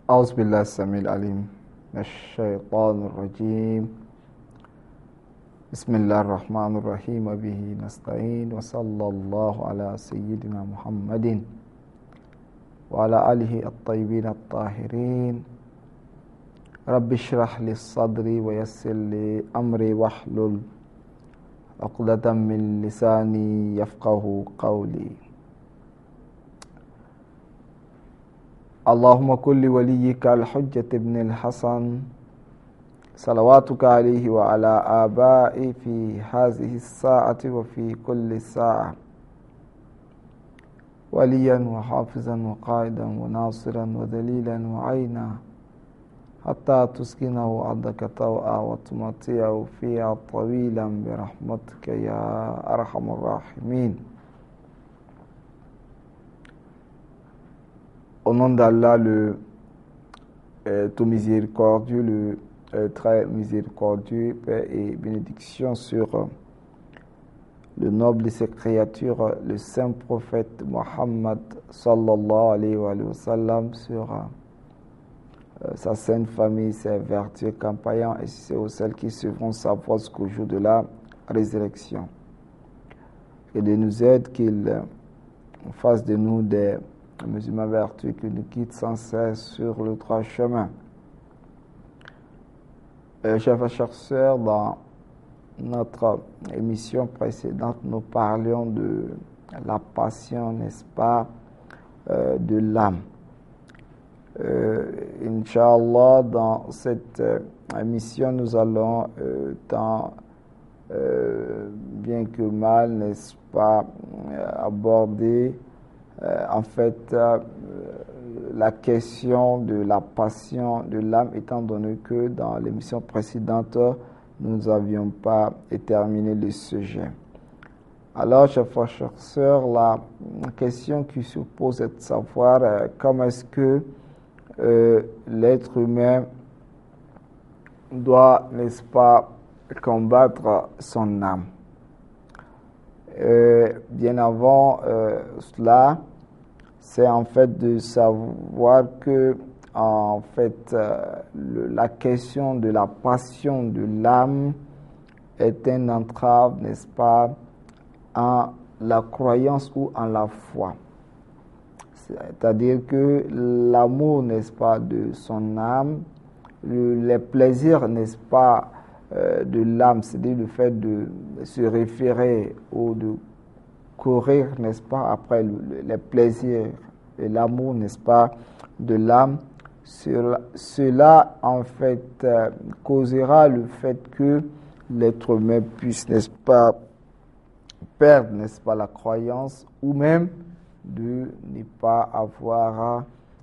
أعوذ بالله السميع العليم من الشيطان الرجيم بسم الله الرحمن الرحيم وبه نستعين وصلى الله على سيدنا محمد وعلى آله الطيبين الطاهرين رب اشرح لي صدري ويسر لي أمري واحلل عقدة من لساني يفقه قولي اللهم كن لوليك الحجة ابن الحسن صلواتك عليه وعلى آبائه في هذه الساعة وفي كل ساعة وليا وحافظا وقائدا وناصرا ودليلا وعينا حتى تسكنه أرضك طوعا وتمتعه فيها طويلا برحمتك يا أرحم الراحمين. Au nom d'Allah, le tout miséricordieux, le très miséricordieux, paix et bénédiction sur le noble de ses créatures, le saint prophète Mohammed sallallahu alayhi wa sallam, sur sa sainte famille, ses vertus compagnons et celles qui suivront sa voie jusqu'au jour de la résurrection. Et de nous aide qu'il fasse de nous des musulmans vertueux qui nous quittent sans cesse sur le droit chemin. Chers sœurs, dans notre émission précédente, nous parlions de la passion, n'est-ce pas, de l'âme. Inch'Allah, dans cette émission, nous allons, tant bien que mal, n'est-ce pas, aborder en fait la question de la passion de l'âme, étant donné que dans l'émission précédente, nous n'avions pas terminé le sujet. Alors, chers frères, chères sœurs, la question qui se pose est de savoir comment est-ce que l'être humain doit, n'est-ce pas, combattre son âme. Bien avant cela, c'est en fait de savoir que en fait la question de la passion de l'âme est une entrave, n'est-ce pas, en la croyance ou en la foi. C'est-à-dire que l'amour, n'est-ce pas, de son âme, les plaisirs, n'est-ce pas, de l'âme, c'est-à-dire le fait de se référer ou de courir, n'est-ce pas, après les plaisirs et l'amour, n'est-ce pas, de l'âme, cela en fait causera le fait que l'être humain puisse, n'est-ce pas, perdre, n'est-ce pas, la croyance ou même de ne pas avoir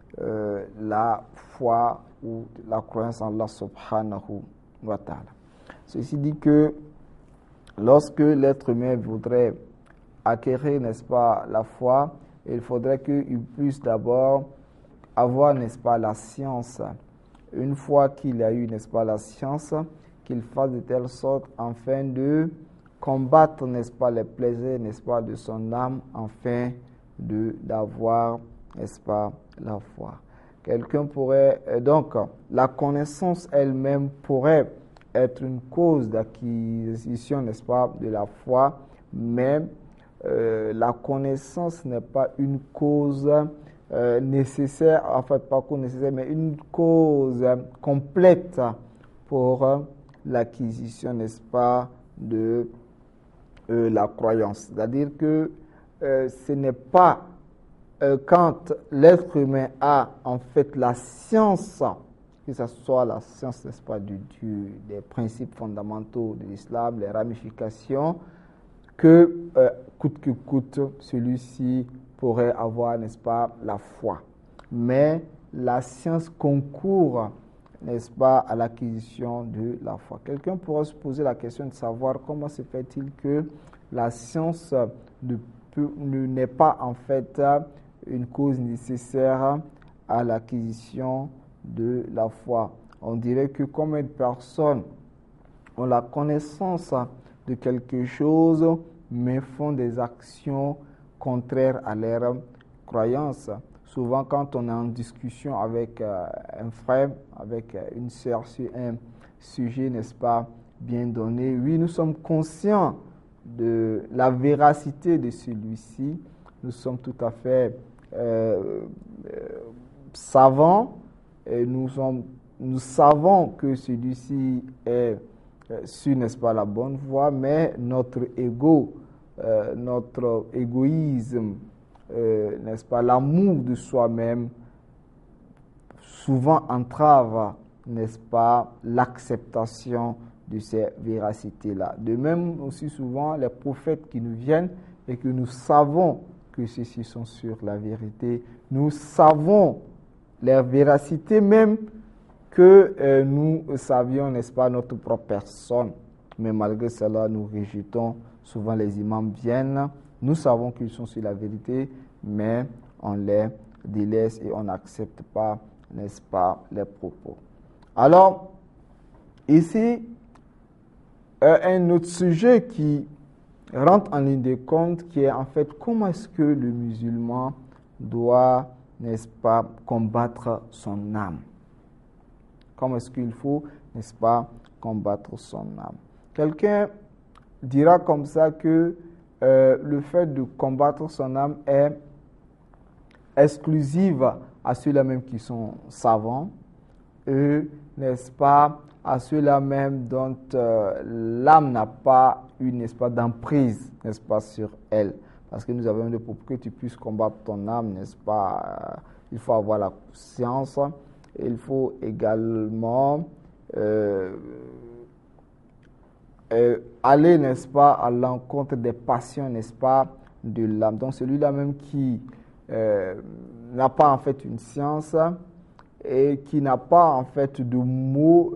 la foi ou la croyance en Allah subhanahu wa ta'ala. Ceci dit que lorsque l'être humain voudrait acquérir, n'est-ce pas, la foi, il faudrait qu'il puisse d'abord avoir, n'est-ce pas, la science. Une fois qu'il a eu, n'est-ce pas, la science, qu'il fasse de telle sorte afin de combattre, n'est-ce pas, les plaisirs, n'est-ce pas, de son âme, afin d'avoir, n'est-ce pas, la foi. Quelqu'un pourrait, donc, la connaissance elle-même pourrait être une cause d'acquisition, n'est-ce pas, de la foi, mais la connaissance n'est pas une cause nécessaire, en fait pas cause nécessaire, mais une cause complète pour l'acquisition, n'est-ce pas, de la croyance. C'est-à-dire que ce n'est pas quand l'être humain a en fait la science, que ce soit la science, n'est-ce pas, du Dieu, des principes fondamentaux de l'islam, les ramifications, que coûte que coûte, celui-ci pourrait avoir, n'est-ce pas, la foi. Mais la science concourt, n'est-ce pas, à l'acquisition de la foi. Quelqu'un pourrait se poser la question de savoir comment se fait-il que la science n'est pas en fait une cause nécessaire à l'acquisition de la foi. On dirait que comme une personne ont la connaissance de quelque chose, mais font des actions contraires à leur croyance. Souvent, quand on est en discussion avec un frère, avec une sœur sur un sujet, n'est-ce pas, bien donné, oui, nous sommes conscients de la véracité de celui-ci. Nous sommes tout à fait savants et nous savons que celui-ci est sur, n'est-ce pas, la bonne voie, mais notre notre égoïsme, n'est-ce pas, l'amour de soi-même, souvent entrave, n'est-ce pas, l'acceptation de ces véracités-là. De même aussi souvent, les prophètes qui nous viennent et que nous savons que ceux-ci sont sur la vérité, nous savons leur véracité même que nous savions, n'est-ce pas, notre propre personne. Mais malgré cela, nous rejetons. Souvent, les imams viennent. Nous savons qu'ils sont sur la vérité, mais on les délaisse et on n'accepte pas, n'est-ce pas, les propos. Alors, ici, un autre sujet qui rentre en ligne de compte, qui est en fait comment est-ce que le musulman doit, n'est-ce pas, combattre son âme. Comment est-ce qu'il faut, n'est-ce pas, combattre son âme. Quelqu'un dira comme ça que le fait de combattre son âme est exclusive à ceux-là même qui sont savants, et, n'est-ce pas, à ceux-là même dont l'âme n'a pas eu, n'est-ce pas, d'emprise, n'est-ce pas, sur elle. Parce que nous avons dit, pour que tu puisses combattre ton âme, n'est-ce pas, il faut avoir la conscience. Il faut également aller, n'est-ce pas, à l'encontre des passions, n'est-ce pas, de l'âme. Donc celui-là même qui n'a pas en fait une science et qui n'a pas en fait de mots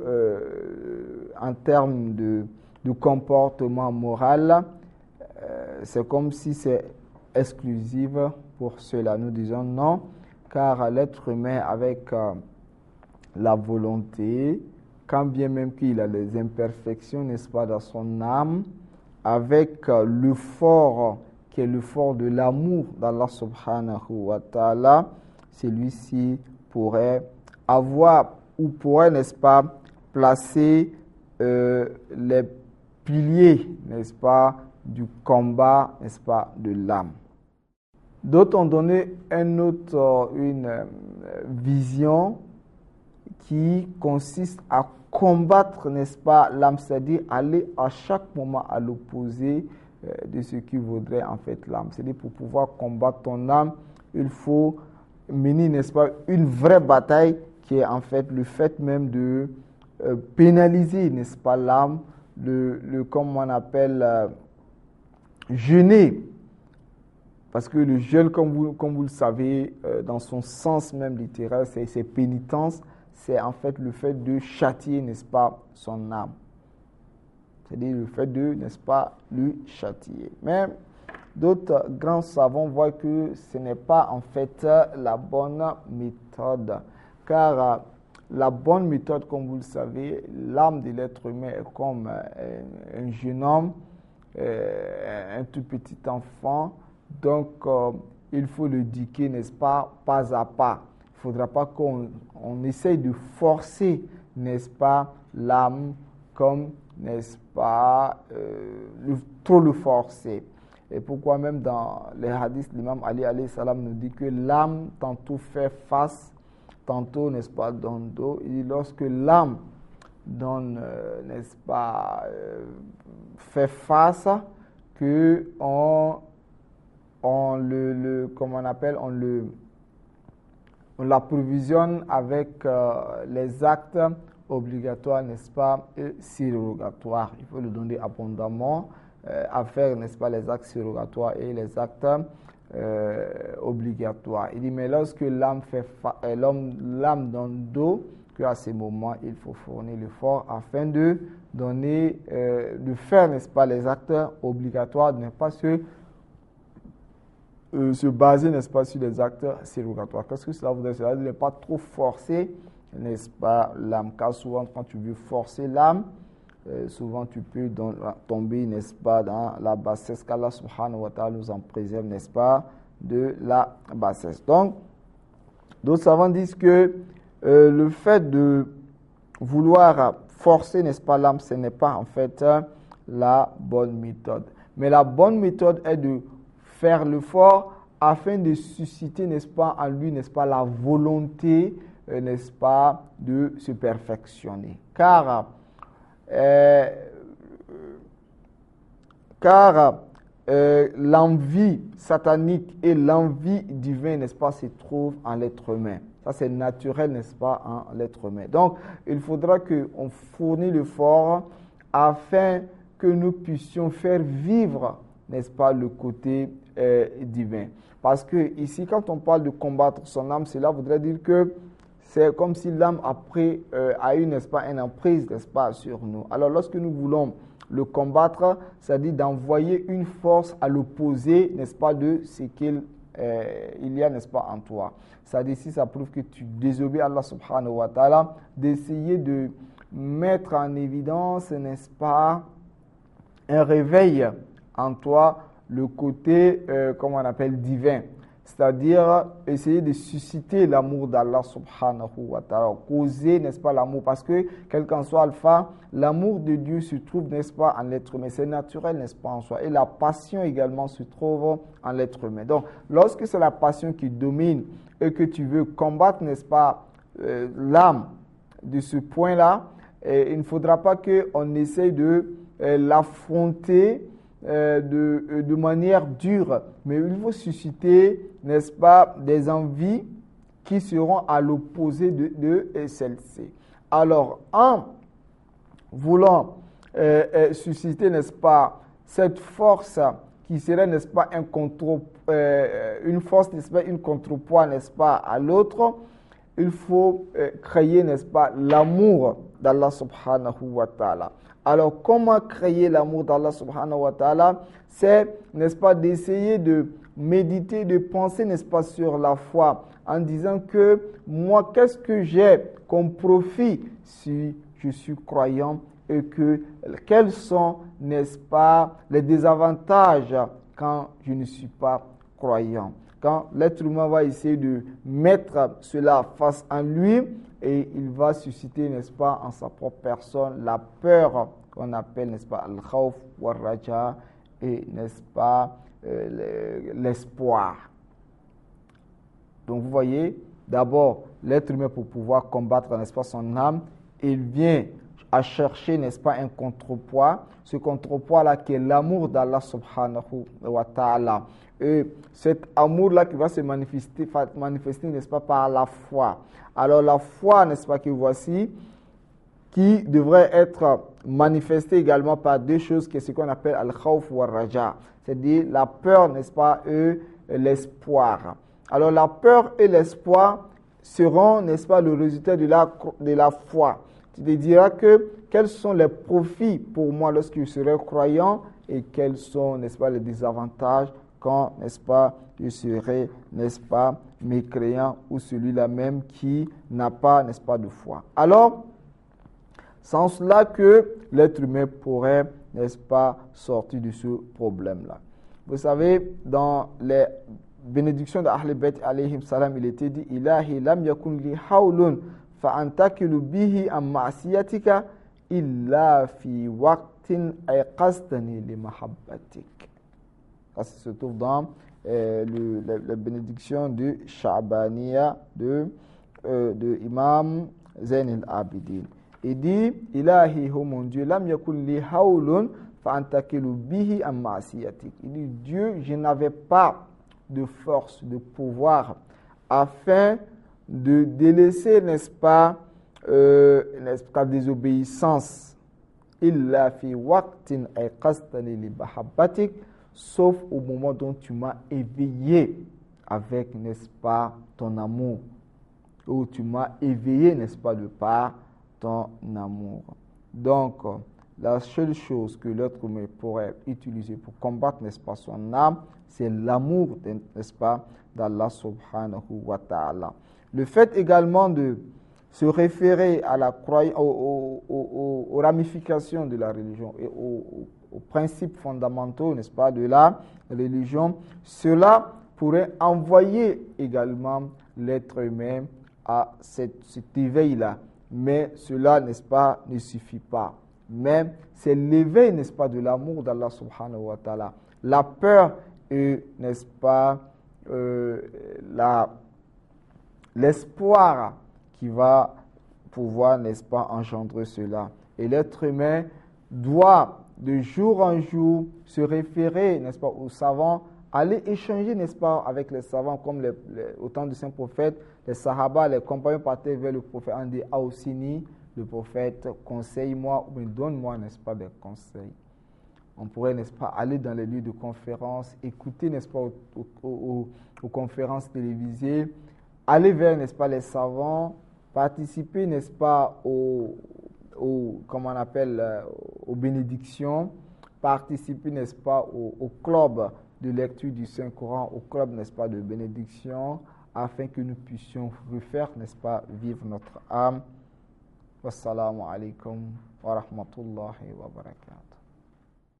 en termes de comportement moral, c'est comme si c'est exclusif pour cela. Nous disons non, car l'être humain avec la volonté, quand bien même qu'il a des imperfections, n'est-ce pas, dans son âme, avec le fort qui est le fort de l'amour d'Allah subhanahu wa ta'ala, celui-ci pourrait avoir ou pourrait, n'est-ce pas, placer les piliers, n'est-ce pas, du combat, n'est-ce pas, de l'âme. D'autres ont donné une vision qui consiste à combattre, n'est-ce pas, l'âme, c'est-à-dire aller à chaque moment à l'opposé de ce qui vaudrait en fait l'âme. C'est-à-dire pour pouvoir combattre ton âme, il faut mener, n'est-ce pas, une vraie bataille qui est en fait le fait même de pénaliser, n'est-ce pas, l'âme, comme on appelle, jeûner. Parce que le jeûne, comme vous le savez, dans son sens même littéral, c'est pénitence, c'est en fait le fait de châtier, n'est-ce pas, son âme. C'est-à-dire le fait de, n'est-ce pas, le châtier. Mais d'autres grands savants voient que ce n'est pas en fait la bonne méthode. Car la bonne méthode, comme vous le savez, l'âme de l'être humain est comme un jeune homme, un tout petit enfant. Donc, il faut le éduquer, n'est-ce pas à pas. Il ne faudra pas qu'on essaye de forcer, n'est-ce pas, l'âme comme, n'est-ce pas, trop le forcer. Et pourquoi même dans les hadiths, l'imam Ali alayhi salam nous dit que l'âme tantôt fait face, tantôt, n'est-ce pas, donne dos. Il dit lorsque l'âme donne, n'est-ce pas, fait face, que on l'approvisionne avec les actes obligatoires, n'est-ce pas, et surrogatoires. Il faut le donner abondamment à faire, n'est-ce pas, les actes surrogatoires et les actes obligatoires. Il dit, mais lorsque l'âme donne dos, qu'à ces moments, il faut fournir l'effort afin de donner, de faire, n'est-ce pas, les actes obligatoires, de ne pas se baser, n'est-ce pas, sur les actes surrogatoires. Qu'est-ce que cela voudrait dire? Cela veut dire ne pas trop forcer, n'est-ce pas, l'âme. Car souvent, quand tu veux forcer l'âme, souvent tu peux tomber, n'est-ce pas, dans la bassesse, qu'Allah subhanahu wa ta'ala nous en préserve, n'est-ce pas, de la bassesse. Donc, D'autres savants disent que le fait de vouloir forcer, n'est-ce pas, l'âme, ce n'est pas en fait la bonne méthode. Mais la bonne méthode est de faire l'effort afin de susciter, n'est-ce pas, en lui, n'est-ce pas, la volonté, n'est-ce pas, de se perfectionner. Car l'envie satanique et l'envie divine, n'est-ce pas, se trouvent en l'être humain. Ça, c'est naturel, n'est-ce pas, en l'être humain. Donc, il faudra qu'on fournisse l'effort afin que nous puissions faire vivre, n'est-ce pas, le côté divin. Parce que ici, quand on parle de combattre son âme, cela voudrait dire que c'est comme si l'âme a eu, n'est-ce pas, une emprise, n'est-ce pas, sur nous. Alors, lorsque nous voulons le combattre, c'est-à-dire d'envoyer une force à l'opposé, n'est-ce pas, de ce qu'il y a, n'est-ce pas, en toi. C'est-à-dire, si ça prouve que tu désobéis à Allah subhanahu wa ta'ala, d'essayer de mettre en évidence, n'est-ce pas, un réveil en toi, le côté, comment on appelle, divin. C'est-à-dire essayer de susciter l'amour d'Allah subhanahu wa ta'ala, causer, n'est-ce pas, l'amour, parce que, quel qu'en soit alpha, l'amour de Dieu se trouve, n'est-ce pas, en l'être humain, c'est naturel, n'est-ce pas, en soi, et la passion également se trouve en l'être humain. Donc, lorsque c'est la passion qui domine et que tu veux combattre, n'est-ce pas, l'âme de ce point-là, il ne faudra pas qu'on essaye de l'affronter de manière dure, mais il faut susciter, n'est-ce pas, des envies qui seront à l'opposé de celle-ci. Alors, en voulant susciter, n'est-ce pas, cette force qui serait, n'est-ce pas, une force, n'est-ce pas, une contrepoids, n'est-ce pas, à l'autre, il faut créer, n'est-ce pas, l'amour d'Allah subhanahu wa ta'ala. Alors, comment créer l'amour d'Allah subhanahu wa ta'ala? C'est, n'est-ce pas, d'essayer de méditer, de penser, n'est-ce pas, sur la foi, en disant que moi, qu'est-ce que j'ai comme profit si je suis croyant et que quels sont, n'est-ce pas, les désavantages quand je ne suis pas croyant. Quand l'être humain va essayer de mettre cela face à lui, et il va susciter, n'est-ce pas, en sa propre personne, la peur qu'on appelle, n'est-ce pas, al-khawf wa raja, et, n'est-ce pas, l'espoir. Donc, vous voyez, d'abord, l'être humain, pour pouvoir combattre, n'est-ce pas, son âme, il vient à chercher, n'est-ce pas, un contrepoids. Ce contrepoids-là qui est l'amour d'Allah subhanahu wa ta'ala. Et cet amour-là qui va se manifester, n'est-ce pas, par la foi. Alors la foi, n'est-ce pas, que voici, qui devrait être manifestée également par deux choses, qui est ce qu'on appelle al-khawf wa raja, c'est-à-dire la peur, n'est-ce pas, et l'espoir. Alors la peur et l'espoir seront, n'est-ce pas, le résultat de la foi. Tu te diras que quels sont les profits pour moi lorsque je serai croyant et quels sont, n'est-ce pas, les désavantages quand, n'est-ce pas, je serai, n'est-ce pas, mécréant ou celui-là même qui n'a pas, n'est-ce pas, de foi. Alors, sans cela que l'être humain pourrait, n'est-ce pas, sortir de ce problème-là. Vous savez, dans les bénédictions d'Ahl Bayt alayhim salam, il était dit « Ilahi lam yakun li hawlun fa'antakilu bihi am ma'asiyatika illa fi waqtin ayqastani li mahabbatik » Ça se trouve dans la bénédiction de Sha'baniya de Imam Zayn al-Abidin. Il dit, Ilahi, oh mon Dieu, lam yakun li hawlun fa'antakilu bihi am ma'asiyatik. Il dit, Dieu, je n'avais pas de force, de pouvoir, afin de délaisser, n'est-ce pas, ta désobéissance. Illa fi waqtin ayqastani li mahabbatik, sauf au moment dont tu m'as éveillé avec, n'est-ce pas, ton amour. Où tu m'as éveillé, n'est-ce pas, de par ton amour. Donc, la seule chose que l'être humain pourrait utiliser pour combattre, n'est-ce pas, son âme, c'est l'amour, n'est-ce pas, d'Allah subhanahu wa ta'ala. Le fait également de se référer à la aux ramifications de la religion et aux principes fondamentaux, n'est-ce pas, de la religion, cela pourrait envoyer également l'être humain à cet éveil-là. Mais cela, n'est-ce pas, ne suffit pas. Mais c'est l'éveil, n'est-ce pas, de l'amour d'Allah subhanahu wa ta'ala. La peur et, n'est-ce pas, l'espoir qui va pouvoir, n'est-ce pas, engendrer cela. Et l'être humain doit de jour en jour se référer, n'est-ce pas, aux savants, aller échanger, n'est-ce pas, avec les savants, comme au temps du saint prophète, les sahaba, les compagnons partaient vers le prophète en disant Aoussini, le prophète, conseille-moi ou donne-moi, n'est-ce pas, des conseils. On pourrait, n'est-ce pas, aller dans les lieux de conférence, écouter, n'est-ce pas, aux conférences télévisées, aller vers, n'est-ce pas, les savants, participer, n'est-ce pas, comment on appelle, aux bénédictions, participer, n'est-ce pas, au club de lecture du Saint-Coran, au club, n'est-ce pas, de bénédiction, afin que nous puissions refaire, n'est-ce pas, vivre notre âme. Wassalamu alaikum wa rahmatullahi wa barakatuh.